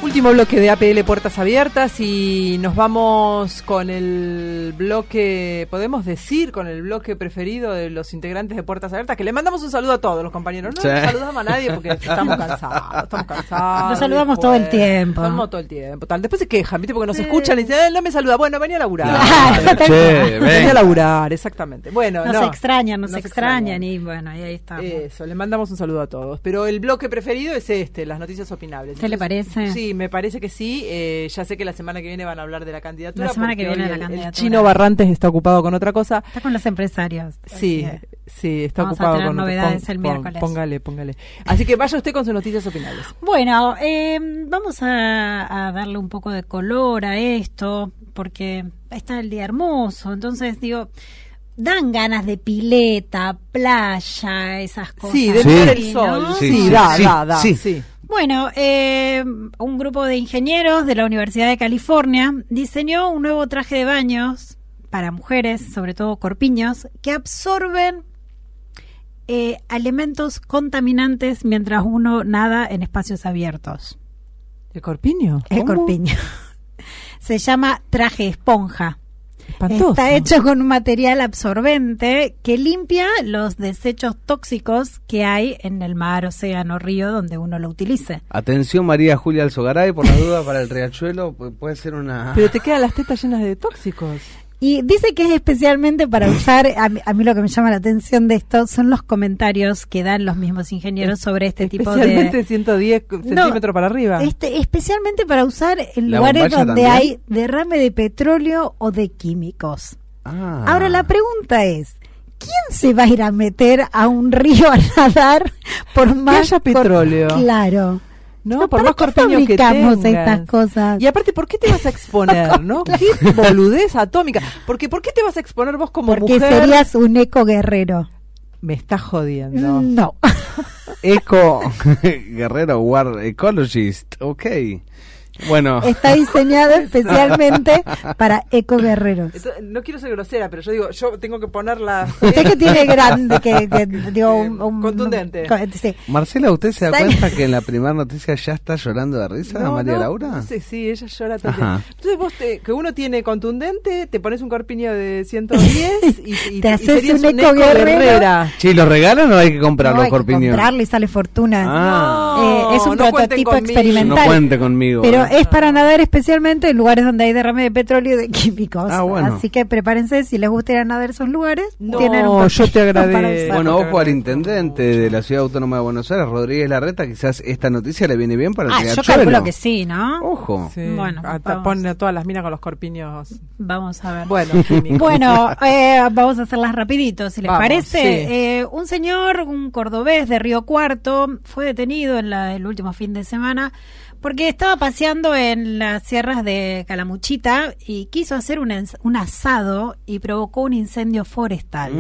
Último bloque de APL Puertas Abiertas y nos vamos con el bloque, podemos decir, con el bloque preferido de los integrantes de Puertas Abiertas, que le mandamos un saludo a todos los compañeros. No nos saludamos a nadie porque estamos cansados. Nos saludamos todo el tiempo. Tal. Después se quejan, ¿viste? Porque nos escuchan y dicen, no me saluda. Bueno, venía a laburar. Venía a laburar, exactamente. Bueno, nos extrañan y bueno, ahí estamos. Eso, le mandamos un saludo a todos. Pero el bloque preferido es las noticias opinables. ¿Qué le parece? Sí, me parece que sí. Ya sé que la semana que viene van a hablar de la candidatura. La semana que viene de la candidatura. El Chino Barrantes está ocupado con otra cosa. Está con los empresarios. Sí, está vamos ocupado a tener con novedades el miércoles. Póngale. Así que vaya usted con sus noticias opinables. Bueno, vamos a darle un poco de color a esto, porque está el día hermoso. Entonces, dan ganas de pileta, playa, esas cosas. Sí, de ver el sol. ¿no? Sí, da. Bueno, un grupo de ingenieros de la Universidad de California diseñó un nuevo traje de baños para mujeres, sobre todo corpiños, que absorben elementos contaminantes mientras uno nada en espacios abiertos. ¿El corpiño? El corpiño. Se llama traje esponja. Espantoso. Está hecho con un material absorbente que limpia los desechos tóxicos que hay en el mar, océano, río donde uno lo utilice. Atención María Julia Alzogaray, por la duda para el riachuelo, puede ser una... Pero te quedan las tetas llenas de tóxicos. Y dice que es especialmente para usar, a mí lo que me llama la atención de esto son los comentarios que dan los mismos ingenieros sobre este tipo de... Especialmente 110 centímetros para arriba. Especialmente para usar en ¿La lugares bombacha donde también? hay derrame de petróleo o de químicos. Ahora la pregunta es, ¿quién se va a ir a meter a un río a nadar por más haya petróleo? Claro. No, por más corpiños que fabricamos tengas. estas cosas? Y aparte, ¿por qué te vas a exponer, no? Qué boludez atómica. Porque ¿por qué te vas a exponer vos como Porque mujer? serías un eco guerrero. Me estás jodiendo. No. Guerrero War Ecologist, ok. Bueno. Está diseñado especialmente para eco guerreros. No quiero ser grosera, pero yo tengo que ponerla... Usted que tiene grande, contundente. Sí. Marcela, ¿usted se da cuenta que en la primera noticia ya está llorando de risa, María Laura? No sé, sí, ella llora todo el tiempo. Entonces vos, que uno tiene contundente, te pones un corpiño de 110 y te haces serías un eco guerrera. Sí, ¿lo regalan o hay que comprar los Hay que corpiños? comprarlo y sale fortuna. No, es un no prototipo cuenten conmigo. experimental. No cuente conmigo. Pero es para nadar especialmente en lugares donde hay derrame de petróleo y de químicos. Bueno. Así que prepárense, si les gusta ir a nadar esos lugares, No, tienen un yo te agradezco. para usar. Bueno, ojo al intendente de la Ciudad Autónoma de Buenos Aires, Rodríguez Larreta, quizás esta noticia le viene bien para el yo riachuelo. calculo que sí, ¿no? Ojo. Sí, Bueno, pone a todas las minas con los corpiños. Vamos a ver. Bueno, vamos a hacerlas rapidito, si les Vamos, parece. Un señor, un cordobés de Río Cuarto, fue detenido en el último fin de semana porque estaba paseando en las sierras de Calamuchita y quiso hacer un asado y provocó un incendio forestal.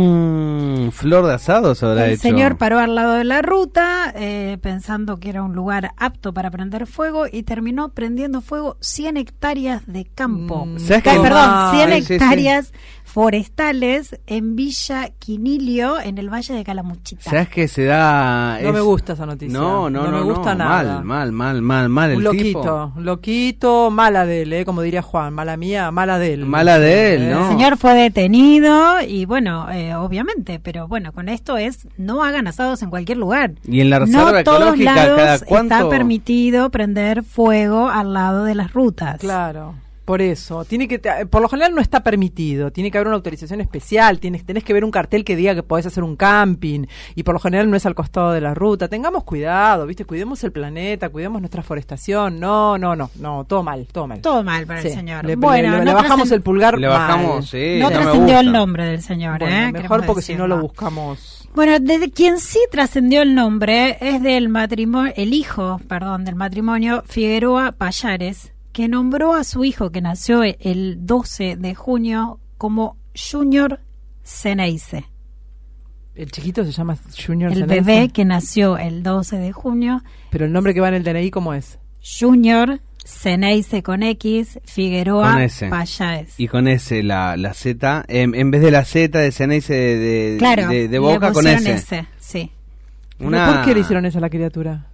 Flor de asado se habrá El hecho. señor paró al lado de la ruta pensando que era un lugar apto para prender fuego y terminó prendiendo fuego 100 hectáreas de campo. ¿Sabes qué? 100 Sí, hectáreas forestales en Villa Quinilio, en el Valle de Calamuchita. ¿Sabes qué se da? No me gusta esa noticia. No me gusta nada. Mal el un loquito, mala de él, como diría Juan, mala mía, mala de él. Mala de él, ¿no? El señor fue detenido y bueno, obviamente, pero bueno, con esto no hagan asados en cualquier lugar. Y en la reserva no todos ecológica, lados ¿cada cuánto? está permitido prender fuego al lado de las rutas. Claro. Por eso, por lo general no está permitido, tiene que haber una autorización especial, tenés que ver un cartel que diga que podés hacer un camping, y por lo general no es al costado de la ruta. Tengamos cuidado, ¿viste? Cuidemos el planeta, cuidemos nuestra forestación. No, todo mal. Todo mal para el señor. Le bajamos el pulgar. Le bajamos, sí. No trascendió el nombre del señor, mejor porque si no lo buscamos. Bueno, de quien sí trascendió el nombre es del hijo del matrimonio Figueroa Payares, que nombró a su hijo que nació el 12 de junio como Junior Ceneice. ¿El chiquito se llama Junior El Ceneice? bebé que nació el 12 de junio. Pero el nombre que va en el DNI, ¿cómo es? Junior Ceneice con X, Figueroa Payares. Y con S la Z, en vez de la Z de Ceneice de Boca, con S. Sí. ¿Por qué le hicieron eso a la criatura?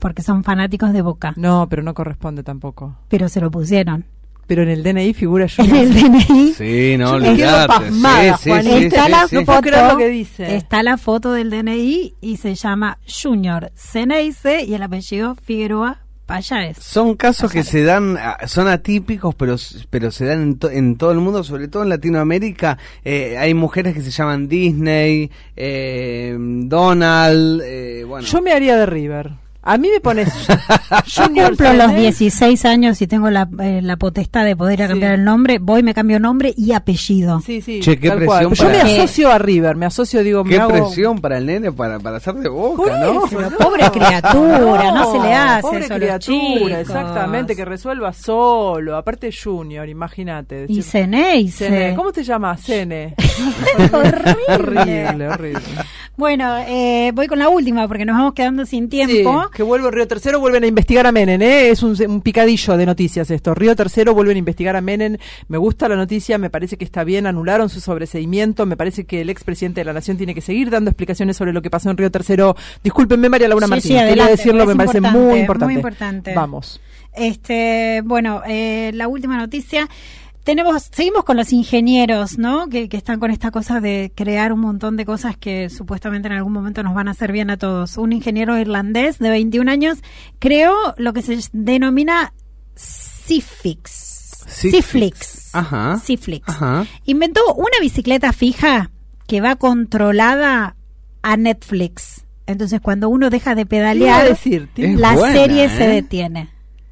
porque son fanáticos de Boca. No, pero no corresponde tampoco. Pero se lo pusieron. Pero en el DNI figura En Junior. el DNI Sí, no, Yo me quedo olvidate. pasmada, Juanita. está la No puedo creer lo que dice. Está la foto del DNI y se llama Junior Ceneice y el apellido Figueroa Payares. Son casos que se dan, son atípicos, pero se dan en todo el mundo, sobre todo en Latinoamérica. Hay mujeres que se llaman Disney, Donald, bueno. Yo me haría de River. A mí me pones Yo Junior cumplo los Ceneice. 16 años y tengo la potestad de poder ir a cambiar el nombre, voy, me cambio nombre y apellido. Sí, sí. Che, qué tal presión cual. Yo para- me asocio a River, me asocio, digo, Qué me hago... presión para el nene para hacer de Boca, ¿no? Pero pobre criatura, no se le hace pobre eso a los criatura, chicos. exactamente, que resuelva solo. Aparte Junior, imagínate. Y decir, Ceneice. Cene. ¿Cómo te llamas? Cene. Horrible. horrible. Bueno, voy con la última porque nos vamos quedando sin tiempo. Sí, que vuelve Río Tercero, vuelven a investigar a Menem, ¿eh? Es un picadillo de noticias esto. Río Tercero vuelven a investigar a Menem. Me gusta la noticia, me parece que está bien, anularon su sobreseimiento, me parece que el expresidente de la Nación tiene que seguir dando explicaciones sobre lo que pasó en Río Tercero. Discúlpenme, María Laura Sí, Martínez, sí, quería adelante, decirlo, me parece muy importante. Muy importante. Vamos. Bueno, la última noticia. Seguimos con los ingenieros, ¿no? Que están con esta cosa de crear un montón de cosas que supuestamente en algún momento nos van a hacer bien a todos. Un ingeniero irlandés de 21 años creó lo que se denomina Ciflix. Ajá. Ciflix. Ajá. Inventó una bicicleta fija que va controlada a Netflix. Entonces, cuando uno deja de Iba a pedalear, decir, Es la buena, serie se ¿eh? detiene.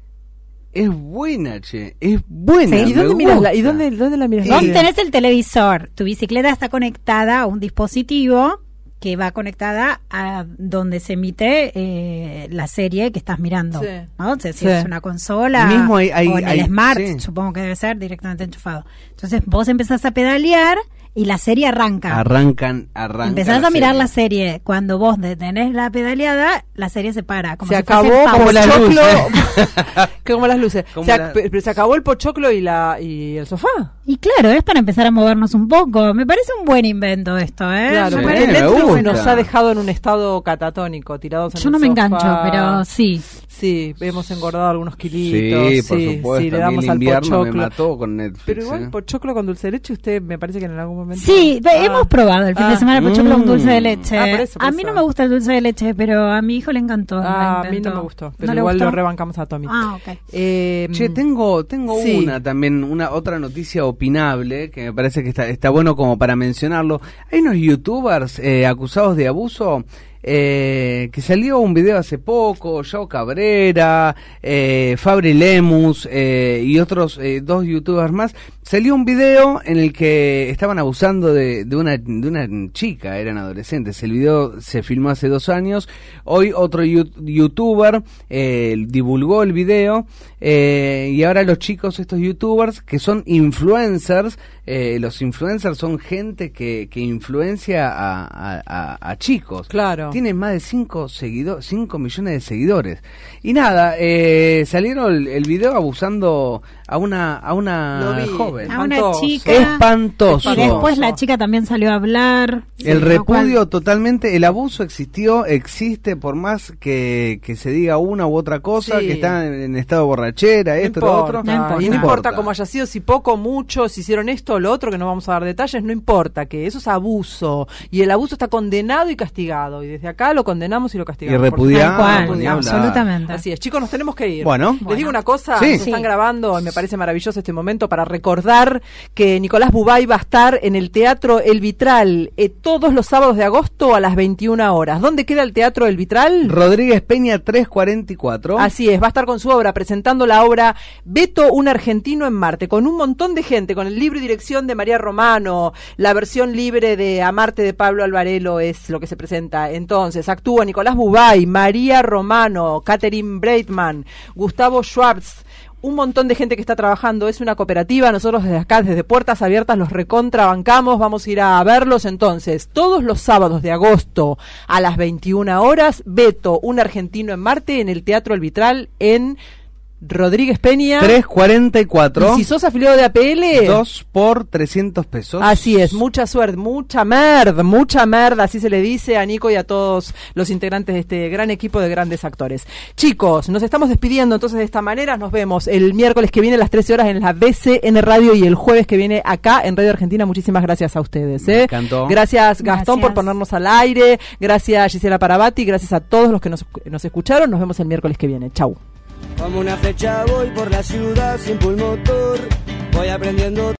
Es buena, che. Es buena. Sí. ¿Y dónde me miras gusta. ¿y dónde la miras? Vos Bien. tenés el televisor, tu bicicleta está conectada a un dispositivo que va conectada a donde se emite la serie que estás mirando, Sí. ¿no? O sea, si Sí. es una consola Mismo hay- o en el Smart, sí. supongo que debe ser directamente enchufado. Entonces vos empezás a pedalear y la serie arranca. Arrancan. Empezás a mirar la serie. Cuando vos detenés la pedaleada, la serie se para. Como Se si fuese acabó pausa. como las pochoclo, luces. como las luces. Como Se pero se acabó el pochoclo y el sofá. Y claro, es para empezar a movernos un poco. Me parece un buen invento esto, ¿eh? Claro, Sí, Me porque parece- me Netflix gusta. nos ha dejado en un estado catatónico, tirados en Yo el no me sofá. engancho, pero sí. Sí, hemos engordado algunos kilitos. Sí, por supuesto. Sí, le A mí damos el al invierno me pochoclo. mató con Netflix. Pero igual, pochoclo con dulce de leche, usted me parece que en algún momento... Sí, hemos probado el fin de semana pochoclo con dulce de leche. Ah, por eso, por a mí eso. no me gusta el dulce de leche, pero a mi hijo le encantó. Ah, el a mí no invento. me gustó, pero ¿No le igual gustó? lo rebancamos a Tommy. Ah, ok. Che, tengo Sí. una también, otra noticia opinable que me parece que está bueno como para mencionarlo. Hay unos youtubers acusados de abuso. Que salió un video hace poco, Yao Cabrera, Fabri Lemus y otros dos youtubers más. Salió un video en el que estaban abusando de una chica, eran adolescentes. El video se filmó hace 2 años. Hoy otro youtuber divulgó el video y ahora los chicos, estos youtubers que son influencers, los influencers son gente que influencia a chicos. Claro. Tienen más de 5 millones de seguidores. Y nada, salieron el video abusando a una Lo vi. joven. A una Espantoso. chica. Espantoso. Y después la chica también salió a hablar. El Sí, repudio lo cual- totalmente, el abuso existe por más que se diga una u otra cosa, Sí. que está en estado de borrachera, esto, lo otro. No importa. Y no importa cómo haya sido, si poco, mucho, si hicieron esto o lo otro, que no vamos a dar detalles, no importa, que eso es abuso. Y el abuso está condenado y castigado. Y desde acá lo condenamos y lo castigamos. Y repudiamos, Tal cual, ni hablar. absolutamente. Así es, chicos, nos tenemos que ir. Bueno. Les digo una cosa, Sí. nos están grabando y me parece maravilloso este momento para recordar que Nicolás Bubay va a estar en el Teatro El Vitral todos los sábados de agosto a las 21 horas. ¿Dónde queda el Teatro El Vitral? Rodríguez Peña 344. Así es, va a estar con su obra, presentando la obra Beto, un argentino en Marte, con un montón de gente, con el libro y dirección de María Romano, la versión libre de Amarte de Pablo Alvarelo es lo que se presenta. Entonces, actúa Nicolás Bubay, María Romano, Catherine Breitman, Gustavo Schwartz, un montón de gente que está trabajando. Es una cooperativa, nosotros desde acá, desde Puertas Abiertas, los recontrabancamos, vamos a ir a verlos. Entonces, todos los sábados de agosto a las 21 horas, Beto, un argentino en Marte, en el Teatro El Vitral en Rodríguez Peña 344. Y si sos afiliado de APL, 2 por 300 pesos. Así es, mucha suerte, mucha merda, así se le dice a Nico y a todos los integrantes de este gran equipo de grandes actores. Chicos, nos estamos despidiendo entonces de esta manera, nos vemos el miércoles que viene a las 13 horas en la BCN Radio y el jueves que viene acá en Radio Argentina. Muchísimas gracias a ustedes. Me encantó. Gracias Gastón por ponernos al aire, gracias Gisela Parabati, gracias a todos los que nos escucharon, nos vemos el miércoles que viene. Chau. Como una flecha voy por la ciudad sin pulmotor, voy aprendiendo